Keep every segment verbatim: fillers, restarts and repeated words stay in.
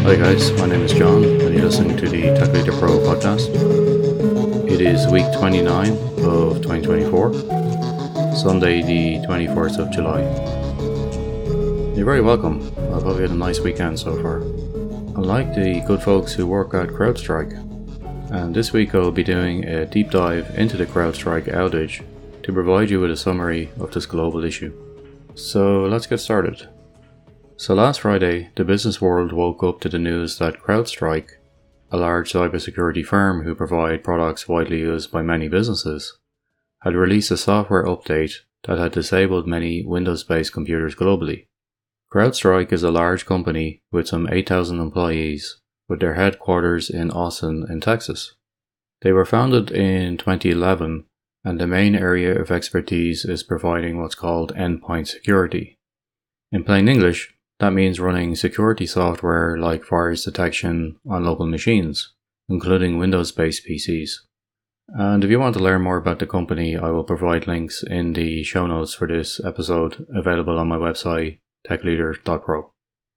Hi guys, my name is John and you're listening to the Tech Leader Pro podcast. It is week twenty-nine of twenty twenty-four, Sunday the twenty-fourth of July. You're very welcome. I've hope you had a nice weekend so far. I like the good folks who work at CrowdStrike, and this week I'll be doing a deep dive into the CrowdStrike outage to provide you with a summary of this global issue. So let's get started. So last Friday, the business world woke up to the news that CrowdStrike, a large cybersecurity firm who provide products widely used by many businesses, had released a software update that had disabled many Windows-based computers globally. CrowdStrike is a large company with some eight thousand employees, with their headquarters in Austin, in Texas. They were founded in twenty eleven, and the main area of expertise is providing what's called endpoint security. In plain English, that means running security software like virus detection on local machines, including Windows-based P Cs. And if you want to learn more about the company, I will provide links in the show notes for this episode, available on my website, tech leader dot pro.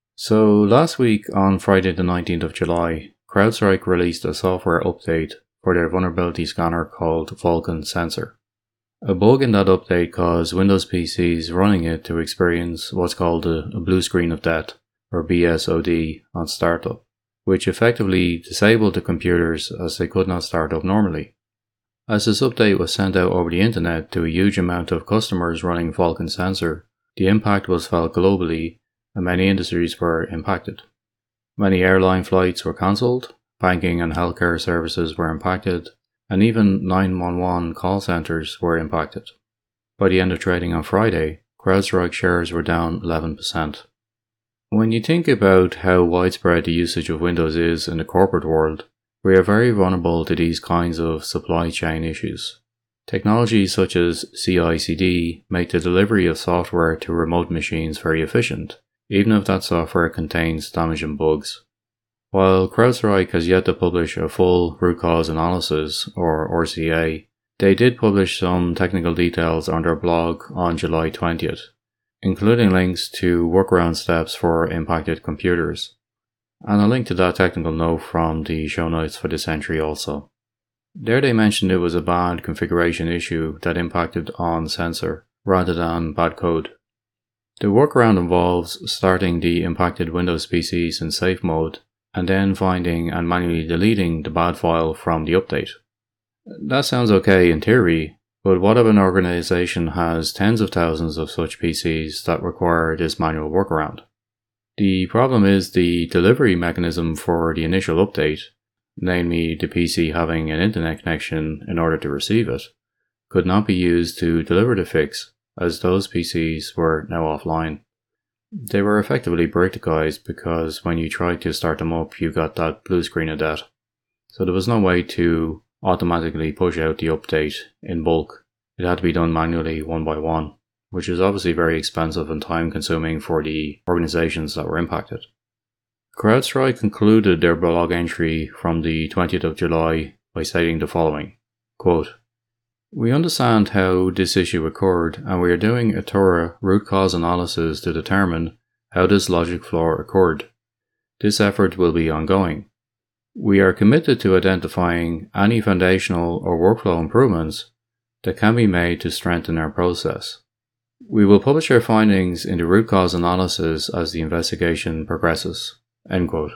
So last week, on Friday the nineteenth of July, CrowdStrike released a software update for their vulnerability scanner called Vulkan Sensor. A bug in that update caused Windows P Cs running it to experience what's called a, a blue screen of death, or B S O D, on startup, which effectively disabled the computers as they could not start up normally. As this update was sent out over the internet to a huge amount of customers running Vulkan Sensor, the impact was felt globally and many industries were impacted. Many airline flights were cancelled, banking and healthcare services were impacted, and even nine one one call centers were impacted. By the end of trading on Friday, CrowdStrike shares were down eleven percent. When you think about how widespread the usage of Windows is in the corporate world, we are very vulnerable to these kinds of supply chain issues. Technologies such as C I C D make the delivery of software to remote machines very efficient, even if that software contains damaging bugs. While CrowdStrike has yet to publish a full root cause analysis, or R C A, they did publish some technical details on their blog on July twentieth, including links to workaround steps for impacted computers. And a link to that technical note from the show notes for this entry also. There they mentioned it was a bad configuration issue that impacted on sensor, rather than bad code. The workaround involves starting the impacted Windows P Cs in safe mode, and then finding and manually deleting the bad file from the update. That sounds okay in theory, but what if an organization has tens of thousands of such P Cs that require this manual workaround? The problem is the delivery mechanism for the initial update, namely the P C having an internet connection in order to receive it, could not be used to deliver the fix, as those P Cs were now offline. They were effectively bricked because when you tried to start them up, you got that blue screen of death. So there was no way to automatically push out the update in bulk. It had to be done manually one by one, which is obviously very expensive and time consuming for the organizations that were impacted. CrowdStrike concluded their blog entry from the twentieth of July by stating the following, quote, "We understand how this issue occurred, and we are doing a thorough root cause analysis to determine how this logic flaw occurred. This effort will be ongoing. We are committed to identifying any foundational or workflow improvements that can be made to strengthen our process. We will publish our findings in the root cause analysis as the investigation progresses." End quote.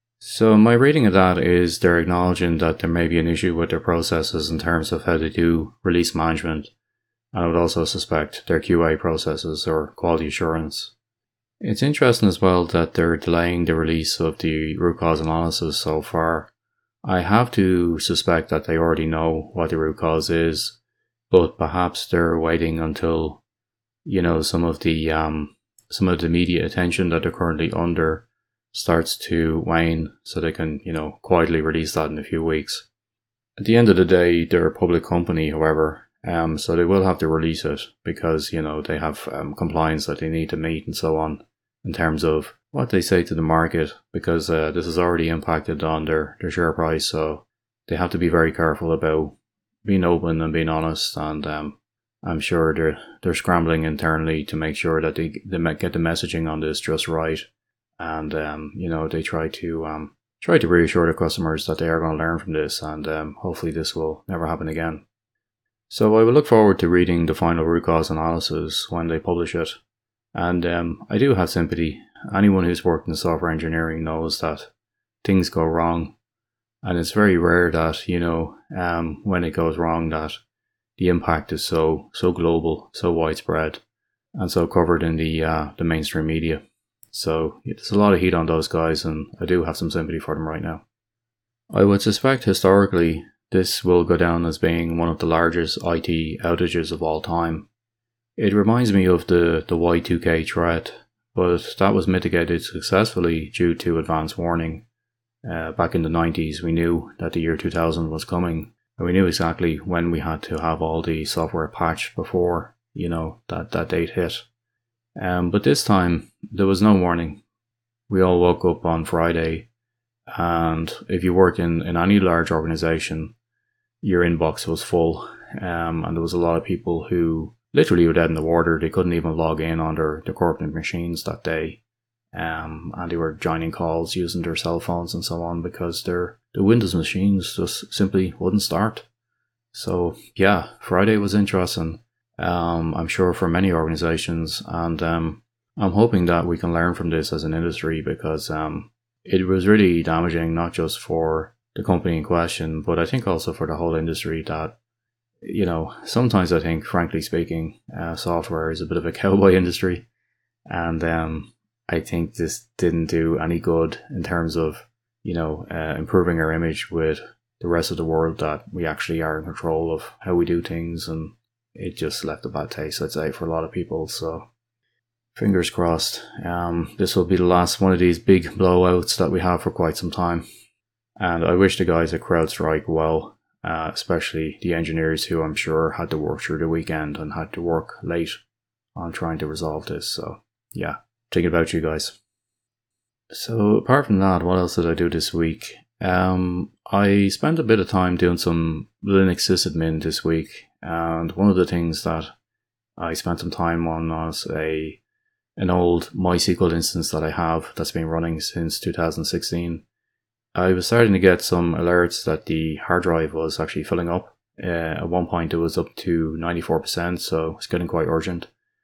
So my reading of that is they're acknowledging that there may be an issue with their processes in terms of how they do release management, and I would also suspect their Q A processes or quality assurance. It's interesting as well that they're delaying the release of the root cause analysis so far. I have to suspect that they already know what the root cause is, but perhaps they're waiting until, you know, some of the um some of the media attention that they're currently under starts to wane so they can, you know, quietly release that in a few weeks. At the end of the day, they're a public company, however, um, so they will have to release it because, you know, they have um, compliance that they need to meet and so on in terms of what they say to the market, because uh, this has already impacted on their, their share price, so they have to be very careful about being open and being honest, and um, I'm sure they're they're scrambling internally to make sure that they, they get the messaging on this just right. and um, you know, they try to um, try to reassure their customers that they are going to learn from this, and um, hopefully this will never happen again. So I will look forward to reading the final root cause analysis when they publish it, and um, I do have sympathy. Anyone who's worked in software engineering knows that things go wrong, and it's very rare that, you know, um, when it goes wrong, that the impact is so so global, so widespread, and so covered in the uh, the mainstream media. So there's a lot of heat on those guys, and I do have some sympathy for them right now. I would suspect historically this will go down as being one of the largest I T outages of all time. It reminds me of the, the Y two K threat, but that was mitigated successfully due to advance warning. Uh, back in the nineties, we knew that the year two thousand was coming, and we knew exactly when we had to have all the software patched before, you know, that, that date hit. Um, but this time, there was no warning. We all woke up on Friday, and if you work in, in any large organization, your inbox was full, um, and there was a lot of people who literally were dead in the water. They couldn't even log in on their, their corporate machines that day, um, and they were joining calls using their cell phones and so on because their the Windows machines just simply wouldn't start. So yeah, Friday was interesting. Um, I'm sure for many organizations, and um, I'm hoping that we can learn from this as an industry, because um, it was really damaging, not just for the company in question, but I think also for the whole industry. That, you know, sometimes I think, frankly speaking, uh, software is a bit of a cowboy industry, and um, I think this didn't do any good in terms of, you know, uh, improving our image with the rest of the world, that we actually are in control of how we do things, and it just left a bad taste, I'd say, for a lot of people. So fingers crossed. Um, this will be the last one of these big blowouts that we have for quite some time. And I wish the guys at CrowdStrike well, uh, especially the engineers who I'm sure had to work through the weekend and had to work late on trying to resolve this. So yeah, thinking about you guys. So apart from that, what else did I do this week? Um, I spent a bit of time doing some Linux sysadmin this week, and one of the things that I spent some time on was a an old MySQL instance that I have that's been running since two thousand sixteen. I was starting to get some alerts that the hard drive was actually filling up. Uh, at one point it was up to ninety-four percent, so it's getting quite urgent.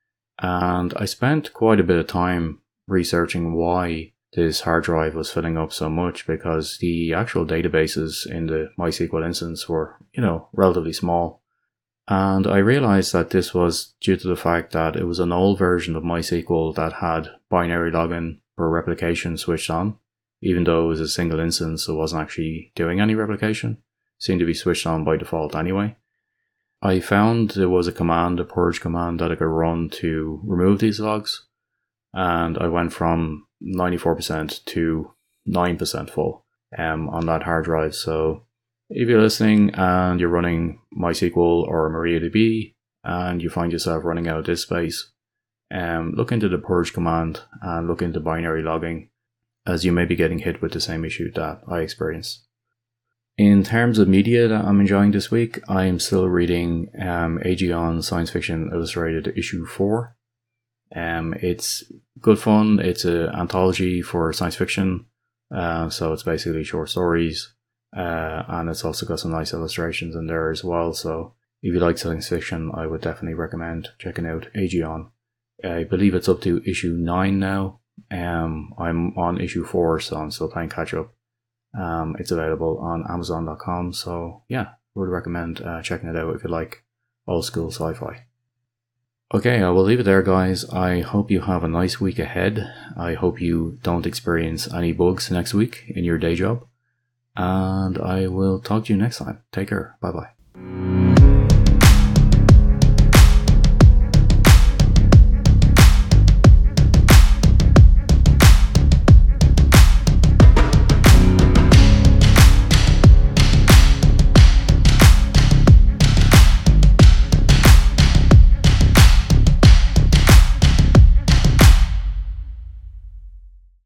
And I spent quite a bit of time researching why this hard drive was filling up so much, because the actual databases in the MySQL instance were, you know, relatively small. And I realized that this was due to the fact that it was an old version of MySQL that had binary login for replication switched on. Even though it was a single instance, it wasn't actually doing any replication. It seemed to be switched on by default anyway. I found there was a command, a purge command, that I could run to remove these logs. And I went from ninety-four percent to nine percent full um, on that hard drive. So if you're listening and you're running MySQL or MariaDB and you find yourself running out of disk space, um, look into the purge command and look into binary logging, as you may be getting hit with the same issue that I experienced. In terms of media that I'm enjoying this week, I am still reading um, Aegon Science Fiction Illustrated issue four. Um, it's good fun. It's an anthology for science fiction, uh, so it's basically short stories, uh, and it's also got some nice illustrations in there as well. So if you like science fiction, I would definitely recommend checking out Aegon. I believe it's up to issue nine now. Um, I'm on issue four, so I'm still playing catch up. Um, it's available on amazon dot com, so yeah, would recommend uh, checking it out if you like old school sci-fi. Okay, I will leave it there, guys. I hope you have a nice week ahead. I hope you don't experience any bugs next week in your day job, and I will talk to you next time. Take care. Bye bye.